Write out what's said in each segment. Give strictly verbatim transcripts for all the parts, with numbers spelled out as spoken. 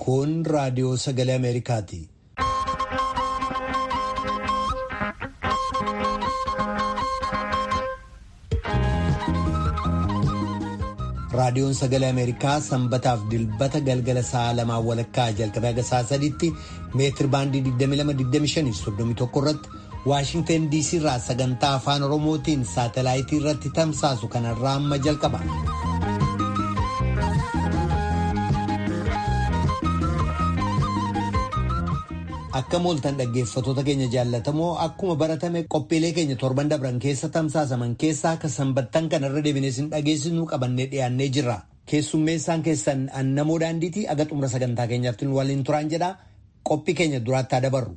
Kun raadiyoo sagalee Ameerikaati. Raadiyoon sagalee Ameerikaa sanbataaf dilbata galgala sa'a lamaan walakkaa jalqabee haga sa'a sadiitti meetir baandii digdamii lama digdamii shanii soddomii tokko irratti Waashingtan D C irraa sagantaa afaan Oromootiin saatalaayitii irratti tamsaasu kanarraa amma jalqaba. Akka mooltan dhaggeeffatoota keenya jaallatamoo akkuma baratame qophiilee keenya torban dabran keessa tamsaasaman keessaa akka sanbattan kanarra deebinee isin dhageessisnu qabannee dhiyaannee jirra. Keessummeessaan keessan annamoo daandiitii aga xumura sagantaa keenyaatti nu waliin turaan jedha. Qophii keenya duraatti haa dabarru.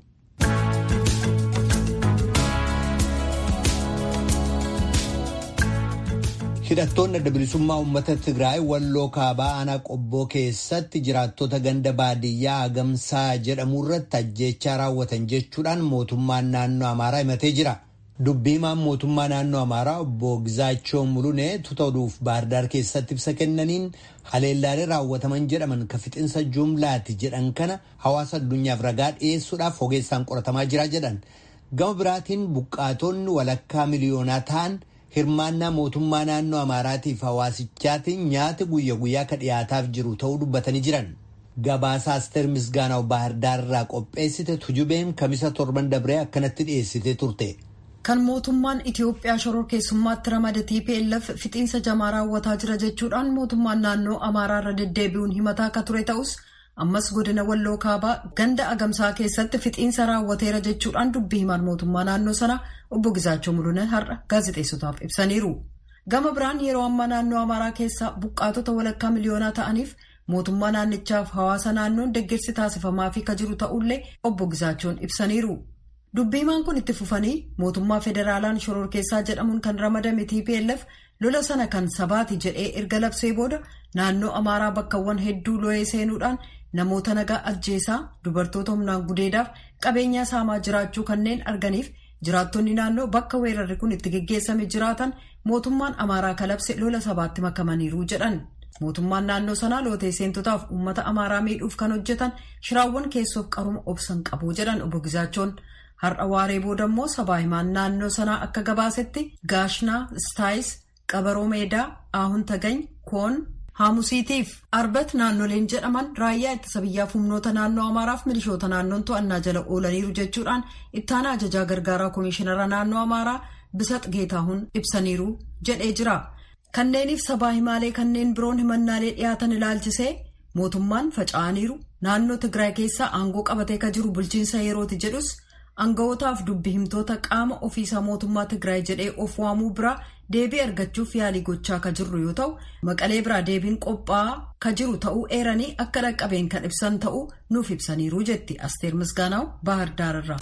Hidhattoonni adda bilisummaa uummata Tigraay walloo kaabaa aanaa qobboo keessatti jiraattota ganda baadiyyaa Agamsaa jedhamu irratti ajjeechaa raawwatan jechuudhaan mootummaan naannoo Amaaraa himatee jira. Dubbiimaan mootummaa naannoo Amaaraa obbo Gizaachoo Mulunee tuuta oduuf Baahirdaar keessatti ibsa kennaniin haleellaalee raawwataman jedhaman ka fixinsa jumlaati jedhan kana hawaasa addunyaaf ragaa dhiyeessuudhaaf ogeessaan qoratamaa jira jedhan. Gama biraatiin buqqaatonni walakkaa miliyoonaa ta'an hirmaannaa mootummaa naannoo Amaaraatiif hawaasichaatiin nyaata guyya guyyaa ka dhiyaataaf jiru ta'uu dubbatanii jiran. Gabaasa Asteer Misgaanaw Baahirdaar irraa qopheessite tujubeen kamisa torban dabree akkanatti dhiyeessitee turte. Kan mootummaan Itiyoophiyaa shororkeessummaatti ramade T P L F fixiinsa jamaa raawwataa jira jechuudhaan mootummaan naannoo Amaaraa irra deddeebi'uun himataa akka ture ta'us ammas godina walloo kaabaa ganda Agamsaa keessatti fixiinsa raawwateera jechuudhaan dubbii himaan mootummaa naannoo sana obbo Gizaachoo Mulunee har'a gaazexeessotaaf ibsaniiru. Gama biraan yeroo ammaa naannoo Amaaraa keessaa buqqaatota walakkaa miliyoonaa ta'aniif mootummaa naannichaaf hawaasa naannoon deeggarsi taasifamaa fi ka jiru ta'ullee obbo Gizaachoon ibsaniiru. Dubbii himaan kun itti fufanii mootummaa federaalaan shororkeessaa jedhamuun kan ramadame T P L F lola sana kan sabaati jedhee erga labsee booda naannoo Amaaraa bakkawwan hedduu lo'ee seenuudhaan namoota nagaa ajjeesaa dubartoota humnaan gudeedaaf qabeenyaa saamaa jiraachuu kanneen arganiif jiraattonni naannoo bakka weerarri kun itti geggeessame jiraatan mootummaan Amaaraa kalabse lola sabaatti makamaniiru jedhan. Mootummaan naannoo sanaa lootee seentotaaf uummata Amaaraa miidhuuf kan hojjetan shiraawwan keessoof qaruma obsan qabu jedhan obbo Gizaachoon. Har'a waaree booda immoo sabaa himaan naannoo sanaa akka gabaasetti Gaashnaa, Staayis, Qabaroo Meedaa, Aahun Tagany, Koon, Haamusiitiif Arbat naannoleen jedhaman raayyaa ittisa biyyaaf humnoota naannoo Amaaraaf milishoota naannoon to'annaa jala oolaniiru jechuudhaan ittaanaa ajajaa gargaaraa komishinara naannoo Amaaraa Bisat Geetaahun ibsaniiru jedhee jira. Kanneeniif sabaa himaalee kanneen biroon himannaalee dhiyaatan ilaalchisee mootummaan faca'aniiru naannoo Tigraay keessaa aangoo qabatee ka jiru bulchiinsa yerooti jedhus Anga'ootaaf dubbi himtoota qaama ofiisaa mootummaa Tigraay jedhee of waamuu biraa deebii argachuuf yaalii gochaa ka jirru yoo ta'u Maqalee biraa deebiin qophaa'aa ka jiru ta'uu eeranii akka dhaqqabeen kan ibsan ta'uu nuuf ibsaniiru jetti Asteer Misgaanaw Baahirdaar irraa.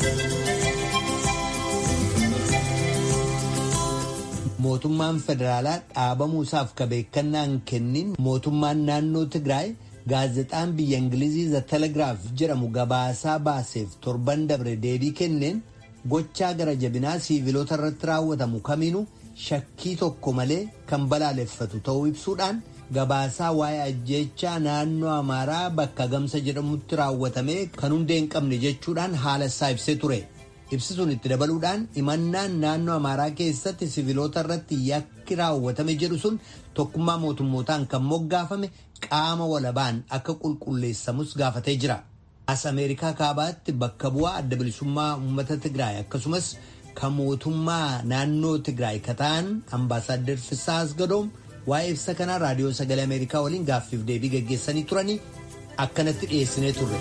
Mootummaan federaalaa dhaabamuusaaf ka beekannaan kennin mootummaan naannoo Tigraay gaazexaan biyya Ingilizii The Telegraph jedhamu gabaasaa baaseef torban dabre deebii kenneen gochaa gara jabinaa siiviloota irratti raawwatamu kamiinuu shakkii tokko malee kan balaaleffatu ta'uu ibsuudhaan gabaasaa waa'ee ajjeechaa naannoo Amaaraa bakka Agamsa jedhamutti raawwatame kan hundee hin qabne jechuudhaan haala isaa ibsee ture. Ibsisuun itti dabaluudhaan imannaan naannoo Amaaraa keessatti siiviloota irratti yakki raawwatame jedhu sun tokkummaa mootummootaan kan moggaafame qaama walabaan akka qulqulleessamus gaafatee jira. As Ameerikaa kaabaatti bakka bu'aa adda bilisummaa uummata Tigraay akkasumas kan mootummaa naannoo Tigraay ka ta'an Ambaasaadder Fisaas Gadoom waa'ee ibsa kanaa raadiyoo sagalee Ameerikaa waliin gaaffiif deebii gaggeessanii turanii akkanatti dhiyeessinee turre.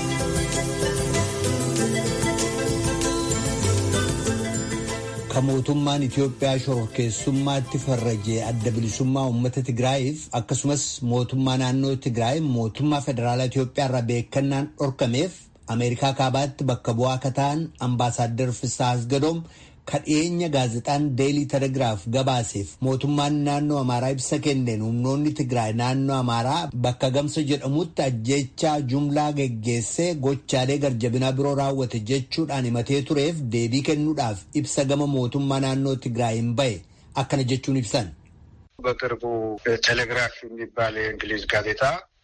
Kan mootummaan Itiyoophiyaa shororkeessummaatti farrajee adda bilisummaa uummata Tigraayiif akkasumas mootummaa naannoo Tigraay mootummaa federaalaa Itiyoophiyaa irraa beekannaan dhorkameef Ameerikaa kaabaatti bakka bu'aa ka ta'an Ambaasaadder Fisaas Gadoom ka dhiyeenya gaazexaan Deelii Telegiraaf gabaaseef mootummaan naannoo Amaaraa ibsa kenneen humnoonni Tigraay naannoo Amaaraa bakka Agamsa jedhamutti ajjeechaa jumlaa geggeessee gochaalee garjabinaa biroo raawwate jechuudhaan himatee tureef deebii kennuudhaaf ibsa gama mootummaa naannoo Tigraay hin bahe akkana jechuun ibsan. በቅርቡ ቴሌግራፍ የሚባል የእንግሊዝ ጋዜጣ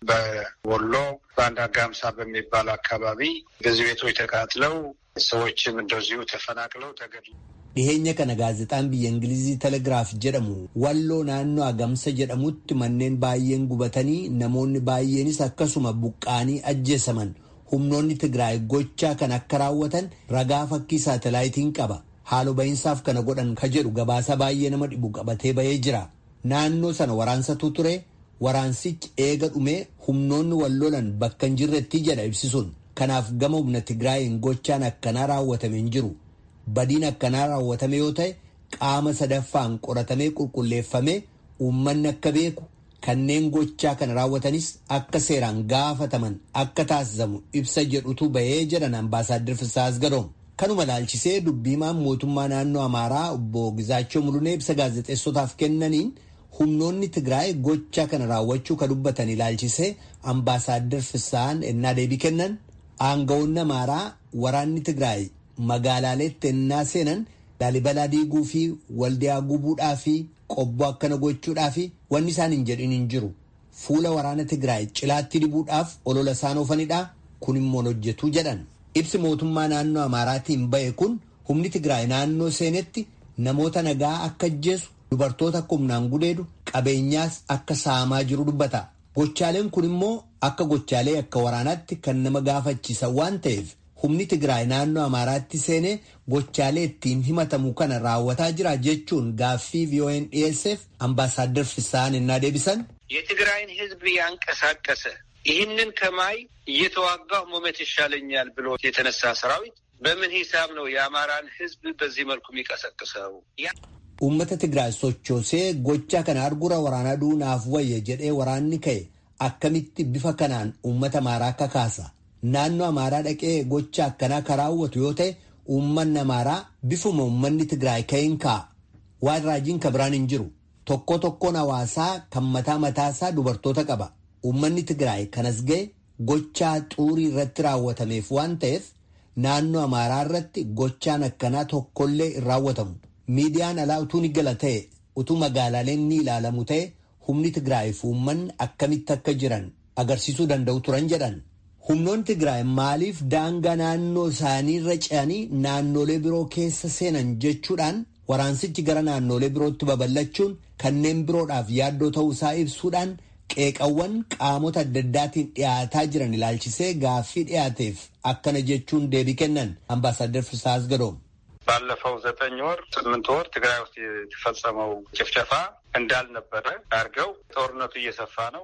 በወሎ በአንድ አጋምሳ በሚባል አካባቢ ብዙ ቤቶች ተቃጥለው ሰዎችም እንደዚሁ ተፈናቅለው ተገድለው dhiheenya kana gaazexaan biyya Ingilizii Telegraaf jedhamu walloo naannoo Agamsa jedhamutti manneen baay'een gubatanii namoonni baay'eenis akkasuma buqqaanii ajjeesaman humnoonni Tigraay gochaa kan akka raawwatan ragaa fakkii saatalaayitiin qaba. Haaloo bahinsaaf kana godhan ka jedhu gabaasa baay'ee nama dhibu qabatee bahee jira. Naannoo sana waraansatu ture waraansichi eega dhumee humnoonni wallolan bakka hin jirretti jedha ibsisuun. Kanaaf gama humna Tigraayin gochaan akkanaa raawwatame hin jiru. Badiin akkanaa raawwatame yoo ta'e qaama sadaffaan qoratamee qulqulleeffamee uummanni akka beeku kanneen gochaa kana raawwatanis akka seeraan gaafataman akka taasisamu ibsa jedhutu bahee jedhan Ambaasaadder Fisaa Asgadoom. Kanuma laalchisee dubbiimaan mootummaa naannoo Amaaraa obbo Gizaachoo Mulunee ibsa gaazexeessotaaf kennaniin humnoonni Tigraay gochaa kana raawwachuu ka dubbatan ilaalchisee Ambaasaadder Fisaan ennaa deebii kennan aangawoonni Amaaraa waraanni Tigraay magaalaaleetti ennaa seenan Laalibalaa diiguu fi waldiyaa gubuudhaa fi qobboo akkana gochuudhaa fi wanni isaan hin jedhin hin jiru. Fuula waraana Tigraay cilaatti dibuudhaaf olola isaan oofanidha. Kun immoo hojjetuu jedhan. Ibsi mootummaa naannoo Amaaraatiin bahe kun humni Tigraay naannoo seenetti namoota nagaa akka ajjeesu dubartoota akka humnaan gudeedu qabeenyaas akka saamaa jiru dubbata. Gochaaleen kun immoo akka gochaalee akka waraanaatti kan nama gaafachiisan waan ta'eef humni Tigraay naannoo Amaaraatti seenee gochaalee ittiin himatamu kana raawwataa jira jechuun gaaffii V O N dhiyeesseef Ambaasaadder Fisaan ennaa deebisan የትግራይን ህዝብ ያንቀሳቀሰ ይህንን ከማይ እየተዋጋሁ መሞት ይሻለኛል ብሎ የተነሳ ሰራዊት በምን ሂሳብ ነው የአማራን ህዝብ በዚህ መልኩ የሚቀሰቅሰው? Uummata Tigraay sochoosee gochaa kana argura waraanaa duunaaf wayya jedhee waraanni ka'e akkamitti bifa kanaan uummata Amaaraa kakaasa? Naannoo Amaaraa dhaqee gocha akkanaa karaawwatu yoo ta'e uummanni Amaaraa bifuma uummanni Tigraay ka'een ka'a. Waan raajiin kabiraan hin jiru. Tokko tokkoon hawaasaa kan mataa mataasaa dubartoota qaba. Uummanni Tigraay kanas ga'e gochaa xuurii irratti raawwatameef waan ta'eef naannoo Amaaraa irratti gochaan akkanaa tokkollee hin raawwatamu. Miidiyaan alaa utuu ni gala ta'e utuu magaalaaleen ni ilaalamu ta'e humni Tigraay fi uummanni akkamitti akka jiran agarsiisuu danda'u turan jedhan. Humnoonni Tigraay maaliif daangaa naannoo isaanii irra ce'anii naannolee biroo keessa seenan jechuudhaan waraansichi gara naannolee birootti babal'achuun kanneen biroodhaaf yaaddoo ta'uu isaa ibsuudhaan qeeqawwan qaamota adda addaatiin dhiyaataa jiran ilaalchisee gaaffii dhiyaateef akkana jechuun deebii kennan Ambaasaadder Fisaa Asgadoom. ባለፈው ዘጠኝ ወር ስምንት ወር ትግራይ ውስጥ የተፈጸመው ጭፍጨፋ እንዳልነበረ አድርገው ጦርነቱ እየሰፋ ነው።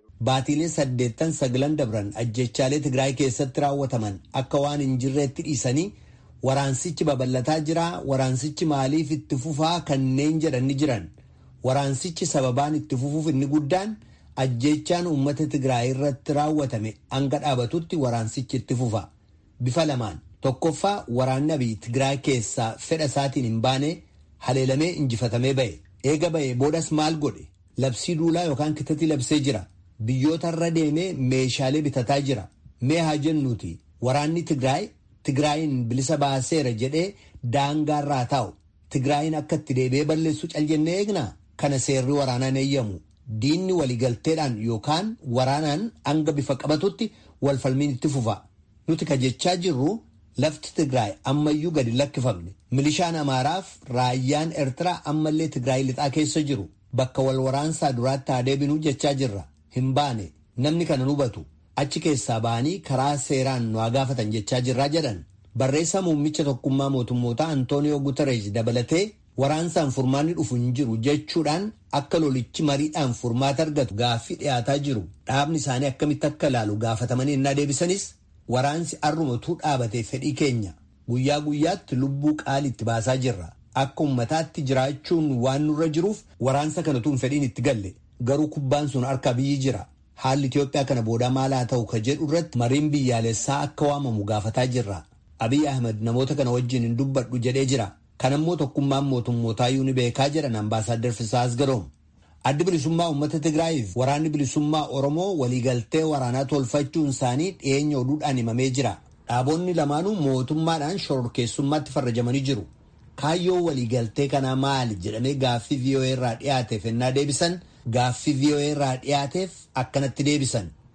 ባቲሌን ሰደተን ሰግለን ደብረን አጀቻሌ ትግራይ keessatti raawwataman akka waan injirreetti dhiisanii waraansichi babal'ataa jira. Waraansichi maaliif itti fufaa kanneen jedhani jiran. Waraansichi sababaan itti fufuuf inni guddaan ajjechaan uummata Tigraay irratti raawwatame hanga dhaabatutti waraansichi itti fufa. Bifa lamaan tokkoffaa waraanni Abiy Tigraay keessaa fedha isaatiin hin baane haleelamee injifatamee ba'e. Eega ba'e boodas maal godhe? Labsii duulaa yookaan kitatii labsee jira. Biyyoota irra deemee meeshaalee bitataa jira. Mee haa jennuuti waraanni Tigraay Tigraayin bilisa baaseera jedhee daangaa irraa taa'u. Tigraayin akka itti deebi'ee balleessu caljennee eegnaa? Kana seerri waraanaan eeyyamu. Diinni waliigalteedhaan yookaan waraanaan hanga bifa qabatutti walfalmiin itti fufa. Nuti ka jechaa jirru lafti Tigraay ammayyuu gadi lakkifamne. Milishaan Amaaraaf raayyaan Eertiraa ammallee Tigraay lixaa keessa jiru. Bakka wal waraansaa duraatti haa deebinuu jechaa jirra. Hin baane namni kana hubatu achi keessaa ba'anii karaa seeraan nu haa gaafatan jechaa jirraa jedhan. Barreessaa muummicha tokkummaa mootummootaa Antooniyoo Guterees dabalatee waraansaan furmaanni dhufu hin jiru jechuudhaan akka lolichi mariidhaan furmaata argatu gaaffii dhiyaataa jiru. Dhaabni isaanii akkamitti akka ilaalu gaafatamanii innaa deebisanis waraansi arrumatuu dhaabatee fedhii keenya guyyaa guyyaatti lubbuu qaalitti baasaa jirra. Akka ummataatti jiraachuun waan nurra jiruuf waraansa kanatuun fedhiin itti galle. Garuu kubbaan sun harka biyyi jira. Haalli Itoophiyaa kana booda maal haa ta'u ka jedhu irratti mariin biyyaalessaa akka waamamu gaafataa jirra. Abiy Ahmed namoota kana wajjin hin dubbadhu jedhee jira. Kanammoo tokkummaan mootummootaayuu ni beekaa jedhan Ambaasaadder Fisaa Asgadoom. Addi bilisummaa uummata Tigraayiif waraanni bilisummaa Oromoo waliigaltee waraanaa tolfachuun isaanii dhiyeenya oduudhaan himamee jira. Dhaabonni lamaanuu mootummaadhaan shororkeessummaatti farrajamanii jiru. Kaayyoo waliigaltee kanaa maali jedhamee gaaffii V O A irraa dhiyaateef ennaa deebisan gaaffii V O A irraa dhiyaateef akkanatti deebisan.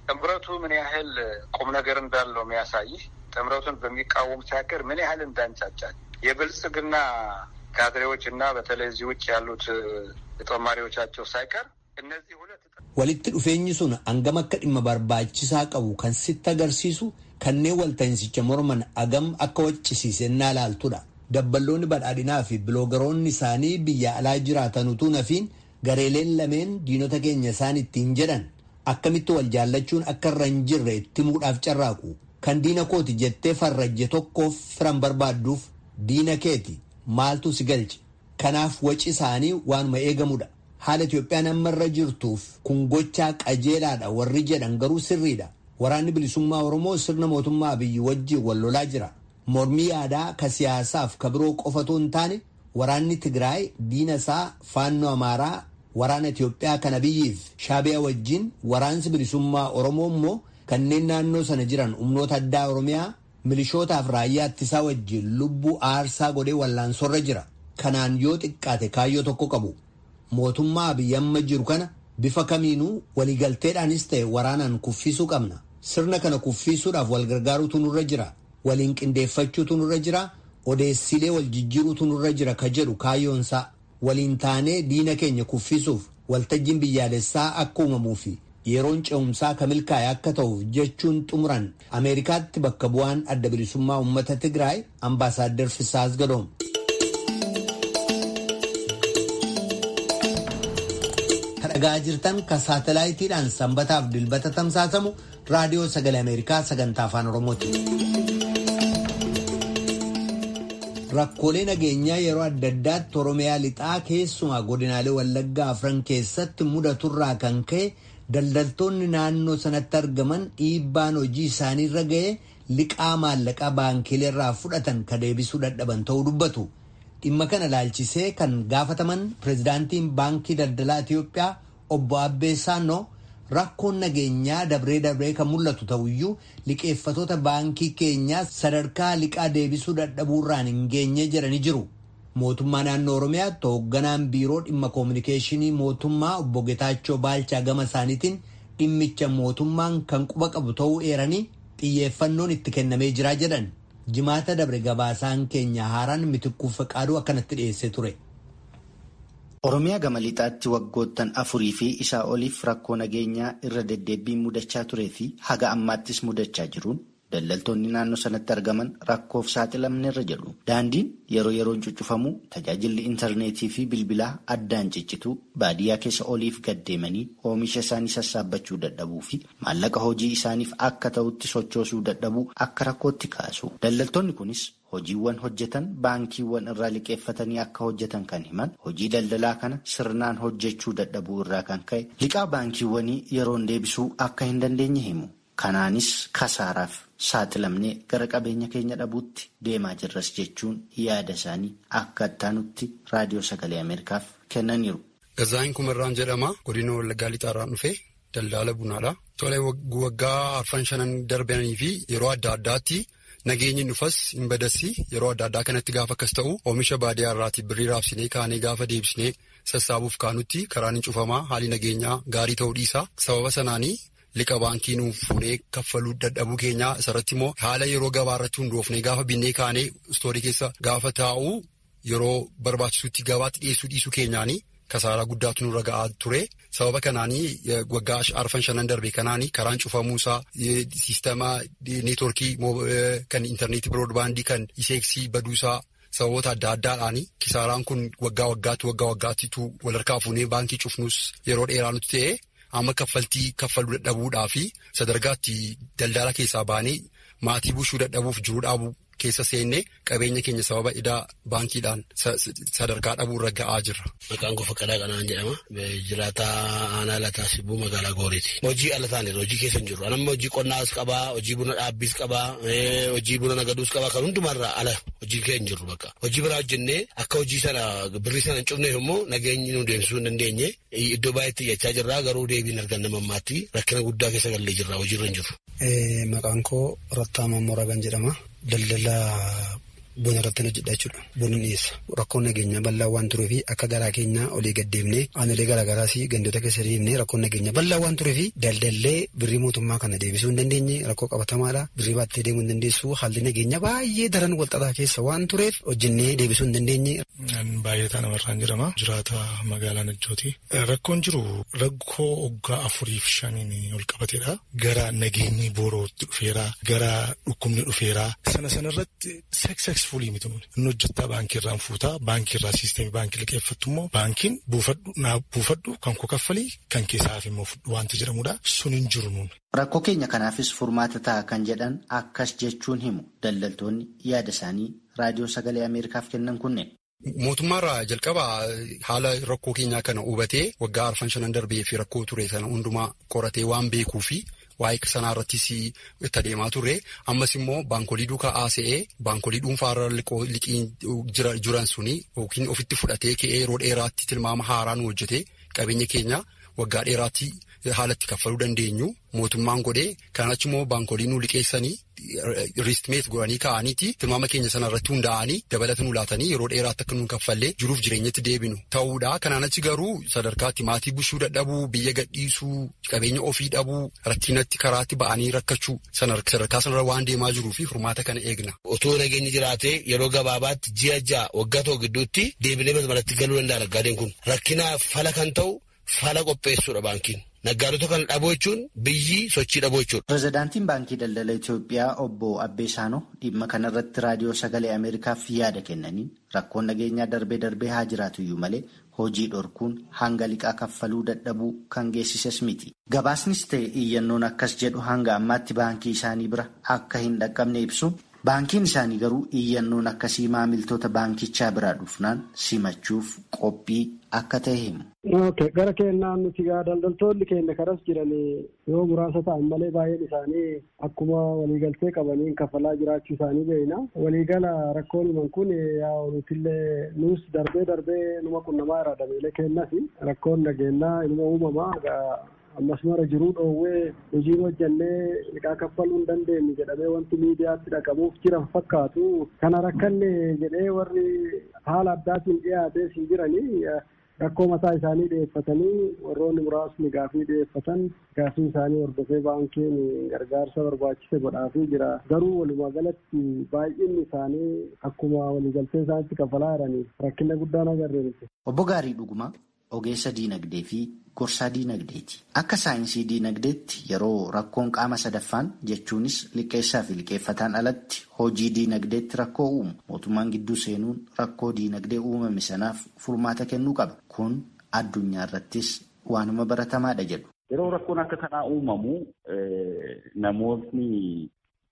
ጥምረቱ ምን ያህል ቁም ነገር እንዳለው የሚያሳይህ ጥምረቱን በሚቃወሙት ሀገር ምን ያህል እንዳንጫጫል የብልጽግና ካድሬዎችና በተለይ እዚህ ውጭ ያሉት ተማሪዎቻቸው ሳይቀር እነዚህ ሁለት walitti dhufeenyi sun hangam akka dhimma barbaachisaa qabu kan sitti agarsiisu kanneen walta'insicha morman agam akka waccisiisennaa laaltudha. Dabballoonni badhaadhinaa fi biloogaroonni isaanii biyya alaa jiraatan utuu nafiin gareeleen lameen diinota keenya isaan ittiin jedhan akkamitti wal jaallachuun akka irra hin jirre itti muudhaaf carraaqu. Kan diina kooti jettee farrajje tokkoof firan barbaadduuf diina keeti maaltu si galche. Kanaaf waci isaanii waanuma eegamudha. Haala Itoophiyaan amma irra jirtuuf kun gochaa qajeelaadha warri jedhan garuu sirriidha. Waraanni bilisummaa Oromoo sirna mootummaa Abiyyi wajjin wal lolaa jira. Mormii yaadaa ka siyaasaaf ka biroo qofatu hin taane waraanni Tigraay diina isaa faannoo Amaaraa waraana Itoophiyaa kan Abiyyiif Shaabiyaa wajjin waraansi bilisummaa Oromoo immoo kanneen naannoo sana jiran humnoota addaa Oromiyaa milishootaaf raayyaa ittisaa wajjin lubbuu aarsaa godhee wallaansorra jira. Kanaan yoo xiqqaate kaayyoo tokko qabu. Mootummaa Abiyyi amma jiru kana bifa kamiinuu waliigalteedhaanis ta'e waraanaan kuffisuu qabna. Sirna kana kuffisuudhaaf wal gargaaruutu nurra jira. Waliin qindeeffachuutu nurra jira. Odeessilee wal jijjiiruutu nurra jira ka jedhu kaayyoonsaa. Waliin taanee diina keenya kuffisuuf waltajjiin biyyaalessaa akka uumamuu fi yeroon ce'umsaa ka milkaa'e akka ta'uuf jechuun xumuran Ameerikaatti bakka bu'aan adda bilisummaa uummata Tigraay Ambaasaadder Fisaas Gadoom. Dhagaa jirtan ka saatalaayitiidhaan sanbataaf dilbata tamsaasamu raadiyoo sagalee Ameerikaa sagantaa afaan Oromooti. Rakkoolee nageenyaa yeroo adda addaatti Oromiyaa lixaa keessumaa godinaalee Wallaggaa afran keessatti mudaturraa kan ka'e daldaltoonni naannoo sanatti argaman dhiibbaan hojii isaaniirra ga'e liqaa maallaqaa baankiileerraa fudhatan ka deebisuu dadhaban ta'uu dubbatu. Dhimma kana laalchisee kan gaafataman pirezidaantiin baankii daldalaa Itiyoophiyaa obbo Abbee Saannoo rakkoon nageenyaa dabree dabree kan mul'atu ta'uyyuu liqeeffatoota baankii keenyaa sadarkaa liqaa deebisuu dadhabuurraan hin geenye jedhanii jiru. Mootummaa naannoo Oromiyaatti hoogganaan biiroo dhimma koominikeeshinii mootummaa obbo Getaachoo Baalchaa gama isaaniitiin dhimmicha mootummaan kan quba qabu ta'uu eeranii xiyyeeffannoon itti kennamee jira jedhan. Jimaata dabre gabaasaan keenya haaraan Mitikkuu Faqaaduu akkanatti dhiyeessee ture. Oromiyaa gama lixaatti waggoottan afurii fi isaa oliif rakkoo nageenyaa irra deddeebiin mudachaa turee fi haga ammaattis mudachaa jiruun daldaltoonni naannoo sanatti argaman rakkoof saaxilamne irra jedhu. Daandiin yeroo yeroon cuccufamuu tajaajilli intarneetii fi bilbilaa addaan ciccituu baadiyyaa keessa oliif gaddeemanii oomisha isaanii sassaabbachuu dadhabuu fi maallaqa hojii isaaniif akka ta'utti sochoosuu dadhabuu akka rakkootti kaasu. Daldaltoonni kunis hojiiwwan hojjetan baankiiwwan irraa liqeeffatanii akka hojjetan kan himan hojii daldalaa kana sirnaan hojjechuu dadhabuu irraa kan ka'e liqaa baankiiwwanii yeroon deebisuu akka hin dandeenye himu. Kanaanis kasaaraaf saaxilamnee gara qabeenya keenya dhabuutti deemaa jirras jechuun yaada isaanii akka ittaanutti raadiyoo sagalee Ameerikaaf kennaniiru. Gazaayin Kumarraan jedhama. Godina Wallaggaa Lixaarraan dhufe daldala bunaadha. Tolee waggaa arfan shanan darbanii fi yeroo adda addaatti nageenyi dhufas hin badassi yeroo adda addaa kanatti gaafa akkas ta'u oomisha baadiyyaa irraati birrii raabsinee kaanee gaafa deebisnee sassaabuuf kaanutti karaan hin cufamaa haalli nageenyaa gaarii ta'uu dhiisa. Sababa sanaanii liqa baankii nuuf fuunee kaffaluu dadhabuu keenyaa isarratti immoo haala yeroo gabaa irratti hundoofnee gaafa binnee kaanee istoorii keessa gaafa taa'u yeroo barbaachisutti gabaatti dhiyeessuu dhiisuu keenyaanii kasaaraa guddaatu nurra ga'aa ture. Sababa kanaanii waggaa arfan shanan darbe kanaanii karaan cufamuusaa siisteema neetworkii kan intarneetii biroodbaandii kan iseeksii baduusaa sababoota adda addaadhaanii kisaaraan kun waggaa waggaatti waggaa waggaattitu walharkaa fuunee baankii cufnus yeroo dheeraa nutti ta'e. Amma kaffaltii kaffaluu dadhabuudhaa fi sadarkaatti daldala keessaa baanee maatii bushuu dadhabuuf jiruu dhaabuu keessa seennee qabeenya keenya sababa idaa baankiidhaan sadarkaa dhabuu irra ga'aa jirra. Maqaan koo Faqqadaa Qanaan jedhama. Jiraataa aanaa Lataa Sibbuu magaalaa Gooriiti. Hojii ala taanedha. Hojii keessa hin jiru. Anamma hojii qonnaas qabaa, hojii buna dhaabbiis qabaa, hojii buna nagaduus qabaa kan hundumarraa ala hojii keessa hin jiru bakka. Hojii biraa hojjennee akka hojii sana birrii sana hin cufneef immoo nageenyi nu deemsisuu hin dandeenye iddoo baay'eetti iyyachaa jirra garuu deebiin arganna mammaatti rakkina guddaa keessa gallee jirra hojiirra hin jiru. Maqaan koo Rattaa Mammoraa kan jedhama. Daldala buna irratti hojjedha jechuudha. Bunni dhiyeessa. Rakkoon nageenya bal'aa waan turee fi akka garaa keenya olii gaddeemnee aanolee garaagaraas gandoota keessa deemnee rakkoon nageenya bal'aa waan turee fi daldallee birrii mootummaa kana deebisuu hin dandeenye rakkoo qabatamaadha. Birrii baattee deemuu hin dandeessu haalli nageenya baay'ee daran walxaxaa keessa waan tureef hojjennee deebisuu hin dandeenye. Baay'ataa namarraan jedhama. Jiraata magaalaa Najjooti. Rakkoon jiru rakkoo waggaa afurii fi shaniin ol qabateedha. Gara nageenyi boorootti dhufeera. Gara dhukkubni dhufeera. Sana sanarratti successfully miti nuti. Inni hojjettaa baankii irraan fuutaa. Baankii irraa siisteemii baankii liqeeffattu immoo baankiin buufadhu naa buufadhu kan koo kaffalii kan keessaaf immoo fudhu wanta jedhamudha. Sun hin jiru nuun. Rakkoo keenya kanaafis furmaata ta'a kan jedhan akkas jechuun himu daldaltoonni yaada isaanii raadiyoo sagalee Ameerikaaf kennan kunneen. Mootummaarraa jalqaba haala rakkoo keenyaa kana hubatee waggaa arfan shanan darbee fi rakkoo ture sana hundumaa qoratee waan beekuu fi waa'ee sanaa irrattis itti adeemaa turre ammas immoo baankolii duukaa haasa'ee baankolii dhuunfaarra liqiin jiran suni yookiin ofitti fudhatee ka'ee yeroo dheeraatti tilmaama haaraan hojjetee qabeenya keenya waggaa dheeraatti haalatti kaffaluu dandeenyu mootummaan godhee kan achi immoo baankolii nu liqeessanii riistmeet godhanii kaa'aniiti tilmaama keenya sanarratti hundaa'anii dabalata nu laatanii yeroo dheeraatti akka nu kaffallee jiruuf jireenyatti deebinu ta'uudha. Kanaan achi garuu sadarkaatti maatii bushuu dadhabuu biyya gadhiisuu qabeenya ofii dhabuu rakkinatti karaatti ba'anii rakkachuu sadarkaa sanarra waan deemaa jiruu fi furmaata kana eegna. Otoo nageenyi jiraatee yeroo gabaabaatti ji'a ja'a waggaa tokko gidduutti deebilee malatti galuu danda'a naggaadeen kun rakkinaaf fala kan ta'u fala qopheessuudha baankiin. Naggaadota kana dhaboo jechuun biyyi sochii dhaboo jechuudha. Pireezidaantiin Baankii Daldala Itoophiyaa obbo Abbee Saanoo dhimma kanarratti raadiyoo sagalee Ameerikaaf yaada kennaniin rakkoon nageenyaa darbee darbee haa jiraatu iyyuu malee hojii dhorkuun hanga liqaa kaffaluu dadhabuu kan geessises miti. Gabaasnis ta'e iyyannoon akkas jedhu hanga ammaatti baankii isaanii bira akka hin dhaqqabne ibsuun baankiin isaanii garuu iyyannoon akkasii maamiltoota baankichaa biraa dhufnaan simachuuf qophii akka ta'e himu. Gara keenyaan nuti daldaltoonni keenya karas jiran yoo muraasa ta'an malee baay'een isaanii akkuma waliigaltee qabaniin kaffalaa jiraachuu isaanii beekna. Waliigala rakkoon himan kun yaa nutillee nus darbee darbee numa qunnamaa irraa dameelee kennas rakkoon nageenyaa ilma uumamaa ammas mara jiruu dhoowwee hojii hojjannee liqaa kaffaluu hin dandeenye jedhamee wanti miidiyaatti dhaqamuuf jiran fakkaatu. Kana rakkanne jedhee warri haala addaatiin dhiyaatee siin jiranii rakkoo mataa isaanii dhiyeeffatanii warroonni muraasni gaafii dhiyeeffatan gaafii isaanii hordofee baankiin gargaarsa barbaachise godhaafii jira. Garuu walumaa galatti baay'inni isaanii akkuma waliigaltee isaanitti kaffalaa jiranii rakkina guddaan agarreerti. Obbo Gaarii Dhugumaa ogeessa diinagdee fi gorsaa diinagdeeti. Akka saayinsii diinagdeetti yeroo rakkoon qaama sadaffaan jechuunis liqeessaa fi liqeeffataan alatti hojii diinagdeetti rakkoo uumu mootummaan gidduu seenuun rakkoo diinagdee uumame sanaaf furmaata kennuu qaba. Kun addunyaa irrattis waanuma baratamaadha jedhu. Yeroo rakkoon akka kanaa uumamu namootni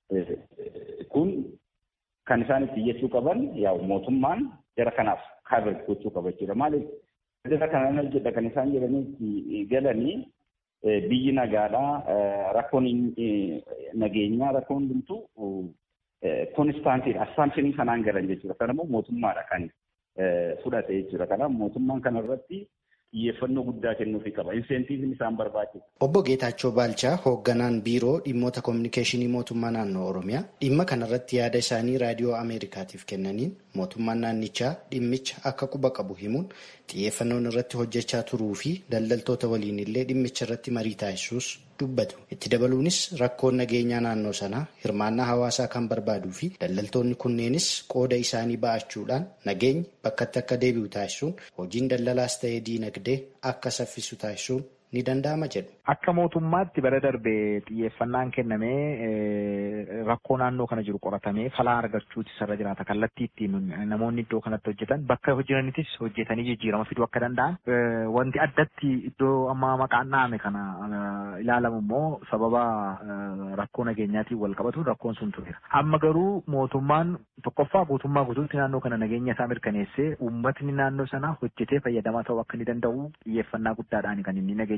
kun kan isaan itti iyyachuu qaban yaa mootummaan jara kanaaf kaabir gochuu qaba jechuudha. Maaliif Jara kana jedha kan isaan jedhanii galanii biyyi nagaadhaa rakkoon nageenyaa rakkoon hundumtu koonistaantiidha. Assaamshinii sanaan galan jechuudha. Kanammoo mootummaadha kan fudhate jechuudha. Kanaaf mootummaan kanarratti xiyyeeffannoo guddaa kennuufii qaba. Inseentiivni isaan barbaachisa. Obbo Geetaachoo Baalchaa hoogganaan biiroo dhimmoota kominikeeshinii mootummaa naannoo Oromiyaa dhimma kanarratti yaada isaanii raadiyoo Ameerikaatiif kennaniin mootummaan naannichaa dhimmicha akka quba qabu himuun xiyyeeffannoon irratti hojjechaa turuu fi daldaltoota waliin illee dhimmicha irratti marii taasisuus dubbatu. Itti dabaluunis rakkoon nageenyaa naannoo sanaa hirmaannaa hawaasaa kan barbaaduu fi daldaltoonni kunneenis qooda isaanii ba'achuudhaan nageenyi bakkatti akka deebi'u taasisuun hojiin daldalaas ta'ee diinagdee akka saffisu taasisuun ni danda'ama jedhu. Akka mootummaatti bara darbee xiyyeeffannaan kennamee rakkoo naannoo kana jiru qoratamee falaa argachuuti sarara jiraata kallattii ittiin namoonni iddoo kanatti hojjetan bakka hojjetanittis hojjetanii jijjiirama fiduu akka danda'an wanti addatti iddoo amma maqaan dhaame kana ilaalamu immoo sababa rakkoo nageenyaatiin wal qabatu rakkoon sun tureera. Amma garuu mootummaan tokkoffaa guutummaa guutuutti naannoo kana nageenya isaa mirkaneessee uummatni naannoo sanaa hojjetee fayyadamaa ta'uu akka inni danda'u xiyyeeffannaa guddaadhaan kan inni nageenya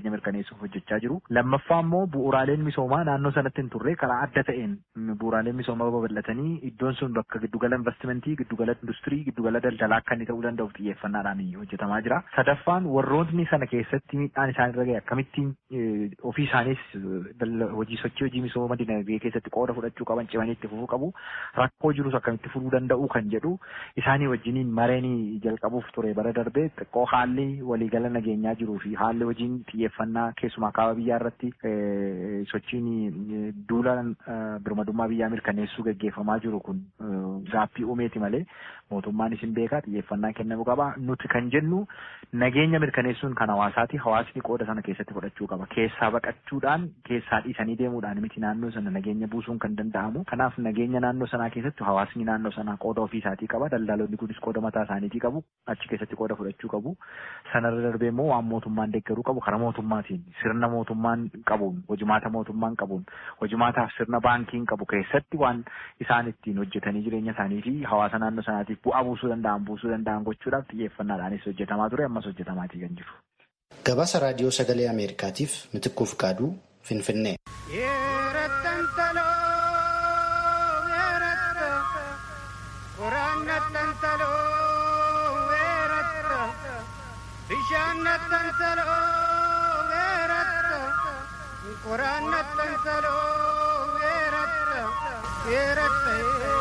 nageenya mirkaneessuuf hojjechaa jiru. Lammaffaa immoo bu'uuraaleen misoomaa naannoo sanatti hin turre karaa adda ta'een bu'uuraaleen misoomaa babal'atanii iddoon sun bakka giddugala investimentii, giddugala industirii, giddugala daldalaa akka inni ta'uu danda'uuf xiyyeeffannaadhaan hojjetamaa jira. Sadaffaan warroonni sana keessatti miidhaan isaan irra gahe akkamittiin ofii isaaniis hojii sochii hojii misooma dinagdee keessatti qooda fudhachuu qaban cimanii itti fufuu qabu. Rakkoo jirus akkamitti furuu danda'u kan jedhu isaanii wajjiniin mareenii jalqabuuf ture bara darbee xiqqoo haalli waliigala nageenyaa jiruu fi haalli hojiin xiyyeeffannaa keessumaa kaaba biyyaa irratti sochiin duula birmadummaa biyyaa mirkaneessuu gaggeeffamaa jiru kun gaaffii uumeeti malee mootummaan isin beekaa xiyyeeffannaa kennamuu qaba. Nuti kan jennu nageenya mirkaneessuun kan hawaasaati. Hawaasni qooda sana keessatti fudhachuu qaba. Keessaa baqachuudhaan keessaa dhiisanii deemuudhaan miti naannoo sana nageenya buusuun kan danda'amu. Kanaaf nageenya naannoo sanaa keessatti hawaasni naannoo sanaa qooda ofii isaatii qaba. Daldaltoonni kunis qooda mataa isaaniitii qabu. Achi keessatti qooda fudhachuu qabu. Sanarra darbee immoo waan mootummaan deeggaruu qabu karaa mootummaatiin sirna mootummaan qabuun hojimaata mootummaan qabuun hojimaataaf sirna baankiin qabu keessatti waan isaan ittiin hojjetanii jireenya isaanii fi hawaasa naannoo sanaatiif bu'aa buusuu danda'an buusuu danda'an gochuudhaaf xiyyeeffannaadhaanis hojjetamaa ture ammas hojjetamaatii kan jiru. Gabaasa raadiyoo sagalee Ameerikaatiif Mitikkuu Fiqaaduu Finfinnee. Bishaanatan saloo weeratta, qoraanatan saloo weeratta, weeratta.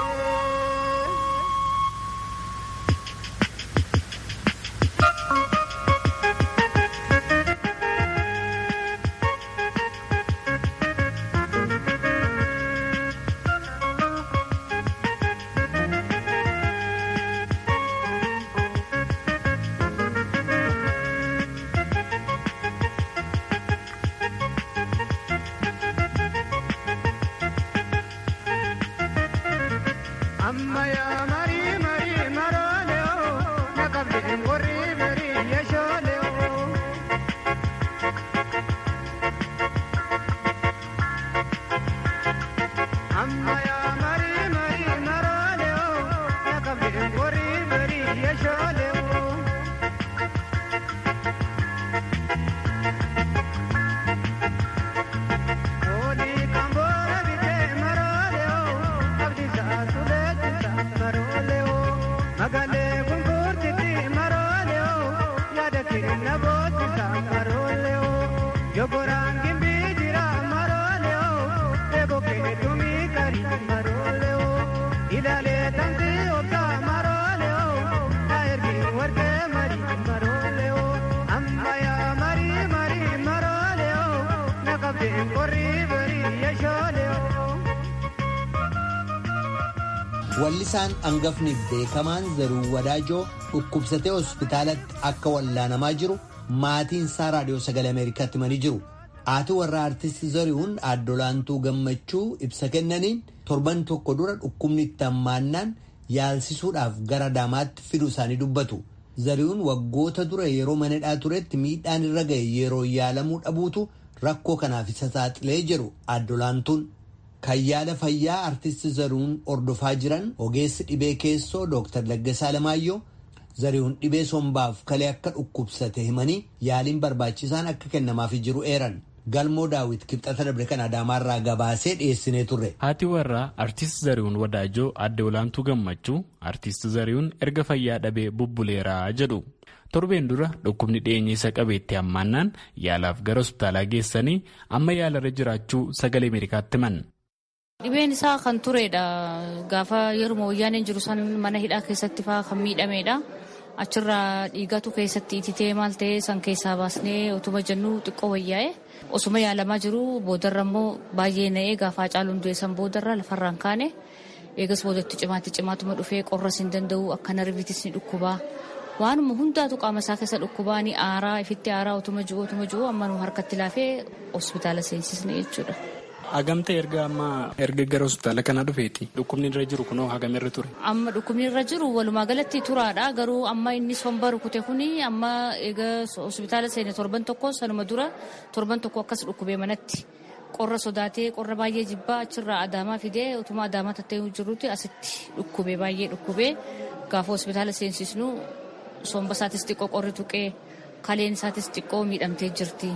Wallisaan hangafni beekamaan Zaruu Wadaajoo dhukkubsatee hospitaalatti akka wallaanamaa jiru maatiin isaa raadiyoo sagalee Ameerikaatti himanii jiru. Haati warra artisti Zarihuun Addolaantuu Gammachuu ibsa kennaniin torban tokko dura dhukkubni itti hammaannaan yaalsisuudhaaf gara Adaamaatti fiduu isaanii dubbatu. Zarihuun waggoota dura yeroo manadhaa turetti miidhaan irra ga'e yeroo yaalamuu dhabuutu rakkoo kanaaf isa saaxilee jedhu Addolaantuun. Kan yaala fayyaa artisti Zarihuun ordofaa jiran ogeessi dhibee keessoo Dooktar Laggasaa Alamaayyoo Zarihuun dhibee sombaaf kalee akka dhukkubsate himanii yaaliin barbaachisaan akka kennamaaf jiru eeran. Galmoo Daawit kibxata dabre kan Adaamaarraa gabaasee dhiyeessinee turre. Haati warraa artisti Zarihuun Wadaajoo Addolaantuu Gammachuu artisti Zarihuun erga fayyaa dhabee bubbuleeraa jedhu. Torbeen dura dhukkubni dhiyeenya isa qabeetti hammaannaan yaalaaf gara hospitaalaa geessanii amma yaalarra jiraachuu sagalee Ameerikaatti himan. Dhibeen isaa kan turedha. Gaafa yeroo wayyaaneen jiru san mana hidhaa keessatti faa kan miidhamedha. Achirraa dhiigatu keessatti ititee maal ta'ee san keessaa baasnee utuma jennu xiqqoo wayyaa'e. Osuma yaalamaa jiru boodarra immoo baay'ee na'ee gaafa caaluun du'e san boodarra lafarraan kaane. Eegas boodatti cimaatti cimaatuma dhufee qorras hin danda'u akka narviitis ni dhukkubaa. Waanuma hundaatu qaama isaa keessa dhukkubaa ni aaraa ifitti aaraa utuma jiru utuma jiru amma nu harkatti laafee hospitaala seensisne jechuudha. Hagamta erga amma erga gara hospitaala kana dhufeeti dhukkubni irra jiru kunoo hagam irra ture. Amma dhukkubni irra jiru walumaa galatti turaadha garuu amma inni somba rukute kuni amma eega hospitaala seene torban tokko sanuma dura torban tokko akkas dhukkubee manatti qorra sodaatee qorra baay'ee jibbaa achirraa Adaamaa fidee utuma Adaamaa tattee jirutti asitti dhukkubee baay'ee dhukkubee gaafa hospitaala seensisnu somba isaatis xiqqoo qorri tuqee kaleen isaatis xiqqoo miidhamtee jirti.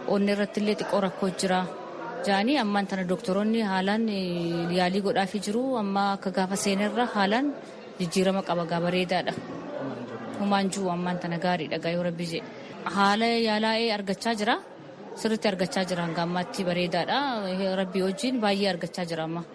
onnee irratti illee xiqqoo rakkoo jira jaanii ammaan tana doktoroonni haalaan yaalii godhaafii jiru amma akka gaafa seenerra haalaan jijjiirama qaba gaa bareedaadha. Humaan jiru ammaan tana gaariidha gaa yoo rabbi jedhe. Haala yaalaa'ee argachaa jira sirriitti argachaa jira hanga ammaatti bareedaadha rabbi wajjin baay'ee argachaa jira amma.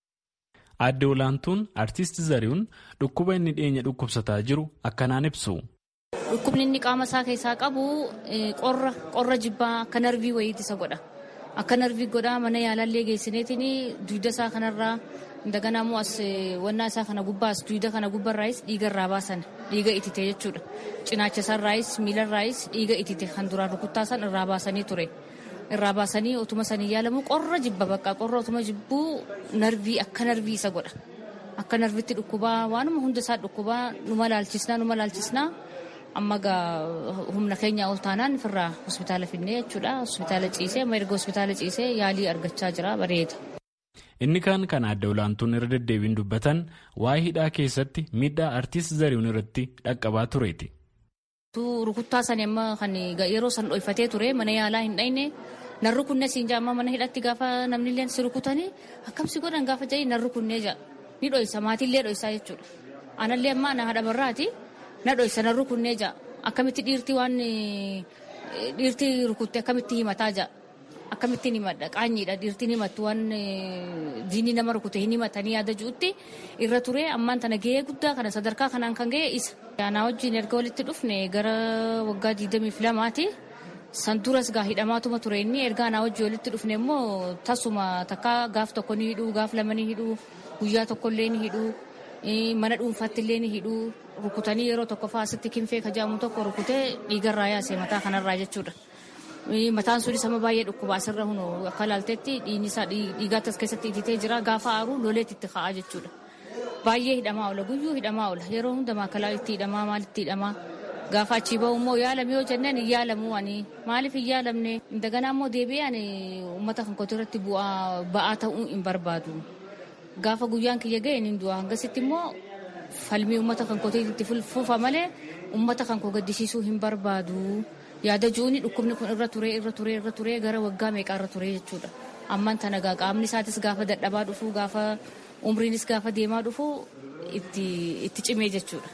Aadde Olaantuun artiist Zarihuun dhukkuba inni dhiyeenya dhukkubsataa jiru akkanaan ibsu. Dhukkubni inni qaama isaa keessaa qabu qorra qorra jibbaa akka narvii wayiiti isa godha. Akka narvii godhaa mana yaalaallee geessineetiin duuda isaa kanarraa indagana immoo as wannaa isaa kana gubbaas duuda kana gubbarraayis dhiiga irraa baasan dhiiga itite jechuudha. Cinaacha isaarraayis miilarraayis dhiiga itite kan duraan rukuttaasan irraa baasanii ture. Irraa baasanii otuma sanii yaalamu qorra jibba bakka qorra otuma jibbuu narvii akka narvii isa godha. Akka narviitti dhukkubaa waanuma hunda isaa dhukkubaa numa laalchisnaa numa laalchisnaa amma gaa humna keenya ol taanaan firraa hospitaala finnee jechuudha. Hospitaala ciisee amma erga hospitaala ciisee yaalii argachaa jira bareeda. Inni kaan kan Aadde Olaantuun irra deddeebiin dubbatan waa'ee hidhaa keessatti miidhaa artiist Zarihuun irratti dhaqqabaa tureeti. Rukuttaa sani amma kan yeroo san dhoyfatee ture mana yaalaa hin dhayne narru kunne siin jaamma mana hidhatti gaafa namni illee si rukutanii akkamsi godhan gaafa jedhee narru kunne jaa ni dhoysa maatiillee dhoysaa jechuudha. Anallee amma ana haadha barraati na dhoysa narru kunne jaa akkamitti dhiirti waan dhiirti rukutte akkamitti himataa jaa akkamittiin himadha qaanyiidha dhiirtiin himattu waan diinii nama rukute hin himatanii yaada jirutti irra ture ammaan tana gahee guddaa kana sadarkaa kanaan kan gahe isa. Yaanaa wajjin erga walitti dhufne gara waggaa digdamii lamaati san duras gaa hidhamaatuma ture inni erga anaa wajjin walitti dhufne immoo tasuma takka gaaf tokko ni hidhuu gaaf lama ni hidhuu guyyaa tokkollee ni hidhuu mana dhuunfaatti illee ni hidhuu rukutanii yeroo tokko faasitti kinfee kajaamu tokko rukutee dhiigarraa yaase mataa kanarraa jechuudha. Mataan sunis amma baay'ee dhukkuba asirra hunu akka ilaaltetti dhiigni isaa dhiigaatti as keessatti ititee jira gaafa aaru loleetti itti ka'aa jechuudha. Baay'ee hidhamaa oola guyyuu hidhamaa oola yeroo hundumaa kalaa itti hidhamaa maalitti hidhamaa gaafa achii bahu immoo yaalame yoo jennaan hin yaalamu ani maaliif hin yaalamne indaganaa immoo deebi'ee ani uummata kan kootu irratti bu'aa ba'aa ta'uu hin barbaadu. Gaafa guyyaan kiyya ga'e hin du'a hangasitti immoo falmii uummata kan kootu itti fuufa malee uummata kan koo gaddisiisuu hin barbaadu. Yaada jiruuni dhukkubni kun irra turee irra turee irra turee gara waggaa meeqaa irra turee jechuudha. Ammaan tana gaa qaamni isaatis gaafa dadhabaa dhufu gaafa umriinis gaafa deemaa dhufu itti itti cimee jechuudha.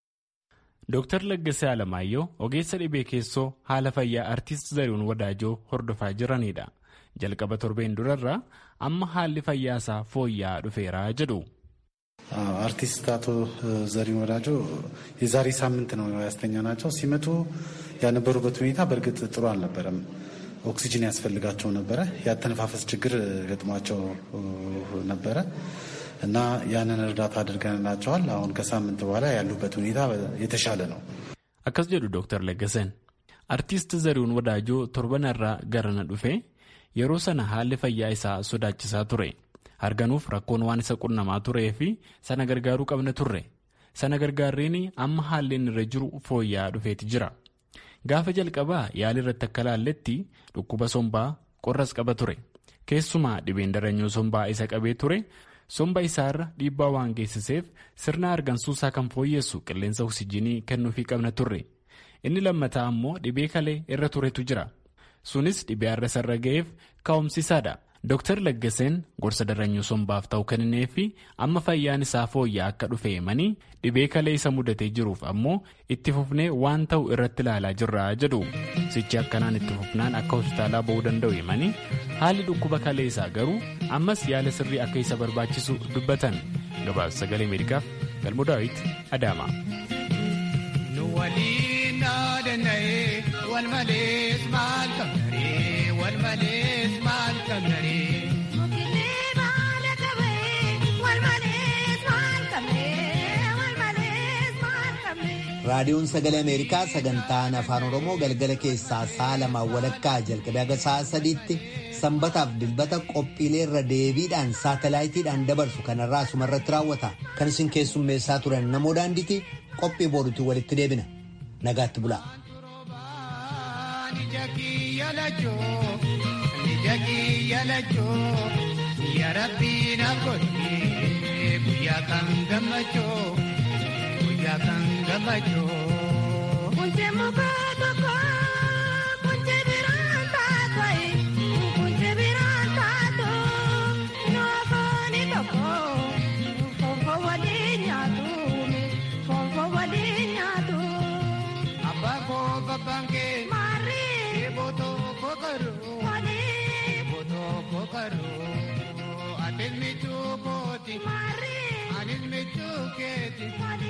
Dooktar Laggasee Alamaayyoo ogeessa dhibee keessoo haala fayyaa artiist Zarihuun Wadaajoo hordofaa jiranidha. Jalqaba torbeen durarraa amma haalli fayyaa isaa fooyya'aa dhufeera jedhu. አርቲስት አቶ ዘሪሁን ወዳጆ የዛሬ ሳምንት ነው ያስተኛናቸው። ሲመጡ ያነበሩበት ሁኔታ በእርግጥ ጥሩ አልነበረም። ኦክሲጅን ያስፈልጋቸው ነበረ። ያተነፋፈስ ችግር ገጥሟቸው ነበረ እና ያንን እርዳታ አድርገንላቸዋል። አሁን ከሳምንት በኋላ ያሉበት ሁኔታ የተሻለ ነው። አካስ ጀዱ ዶክተር ለገሰን አርቲስት ዘሪሁን ወዳጆ ቶርበነራ ገረነ ዱፌ የሮ ሰነ ሀል ፈያ ኢሳ ሶዳችሳ ቱሬ arganuuf rakkoon waan isa qunnamaa turee fi sana gargaaruu qabna turre sana gargaarreen amma haalli irra jiru fooyya'aa dhufeeti jira. Gaafa jalqabaa yaali irratti akka laalletti dhukkuba sombaa qorras qaba ture keessumaa dhibeen daranyoo sombaa isa qabee ture somba isaarra dhiibbaa waan geessiseef sirna argansuusaa kan fooyyessu qilleensa oksijinii kennuufii qabna turre. Inni lammataa ammoo dhibee kalee irra turetu jira sunis dhibee arra sarra ga'eef ka'umsiisaadha. Dooktar Laggaseen gorsa daranyoo sombaaf ta'u kennee fi amma fayyaan isaa fooyya'aa akka dhufe himanii dhibee kalee isa mudatee jiruuf ammoo itti fufnee waan ta'u irratti ilaalaa jirra jedhu. Sichi akkanaan itti fufnaan akka hospitaalaa ba'uu danda'u himanii haalli dhukkuba kalee isaa garuu ammas yaala sirrii akka isa barbaachisu dubbatan. Gabaasa sagalee Ameerikaaf Galmoo Daawit Adaama. raadiyoon sagalee Ameerikaa sagantaan afaan Oromoo galgala keessaa sa'a lamaa walakkaa jalqabee haga sa'a sadiitti sanbataaf dilbata qophiilee irra deebiidhaan saatalaayitiidhaan dabarsu kanarraa asumarratti raawwata. Kan isin keessummeessaa turan namoo daandiiti qophii boorutti walitti deebina. Nagaatti bulaa. Kan gabajo, kunci muka toko, kunci biranta bange mari boto kokaru boto kokaru adil mitu boti mari adil mitu keti